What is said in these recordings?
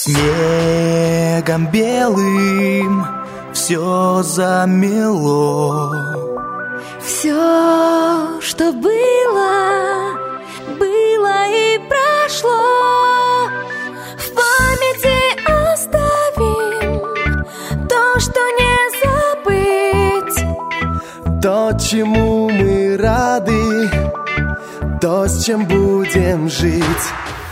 Снегом белым все замело. Все, что было, было и прошло. В памяти оставим то, что не забыть. То, чему мы рады, то, с чем будем жить.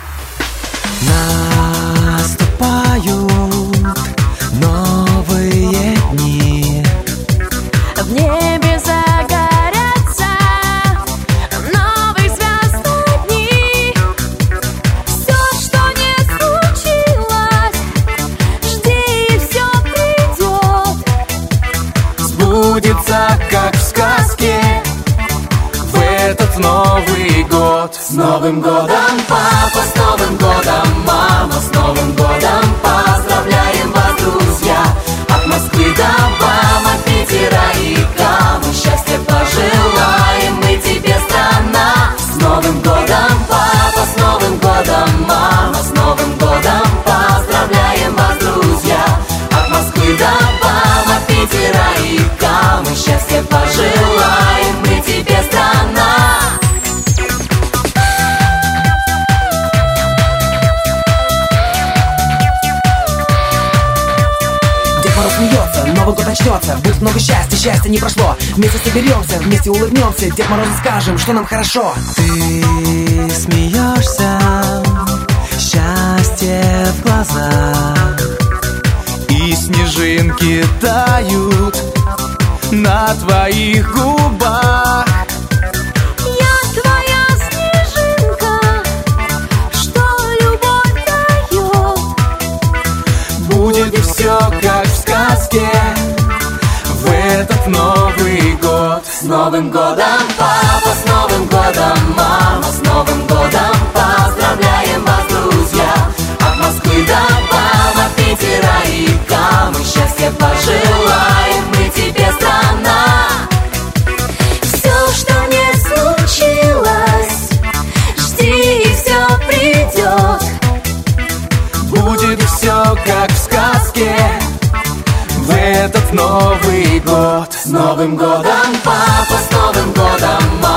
Наступают новые дни. В небе загорятся новые звездные дни. Все, что не случилось, жди, и все придет. Сбудется, как в сказке, в этот Новый год. С Новым годом, папа, с Новым годом, мама, с Новым годом. Поздравляем вас, друзья, от Москвы до Бама, Питера и Камы. Счастья пожелаем мы тебе, страна. С Новым годом, папа, с Новым годом, мама, с Новым годом. Поздравляем вас, друзья, от Москвы до Бама, Питера и Камы. Счастья пожелаем мы тебе, страна. Смеется, Новый год начнется, будет много счастья, счастья не прошло. Вместе соберемся, вместе улыбнемся, Дед Морозу скажем, что нам хорошо. Ты смеешься, счастье в глазах, и снежинки тают на твоих губах. Я твоя снежинка, что любовь дает. Будет все, как в сказке, в этот Новый год. С Новым годом, папа, с Новым годом, мама, с Новым годом. Поздравляем вас, друзья, от Москвы до Бама, Питера и Камы. Счастья пожелаем мы тебе, страна. Все, что не случилось, жди, и все придет. Будет все, как в сказке, в этот Новый год. С Новым годом, папа, с Новым годом, мама.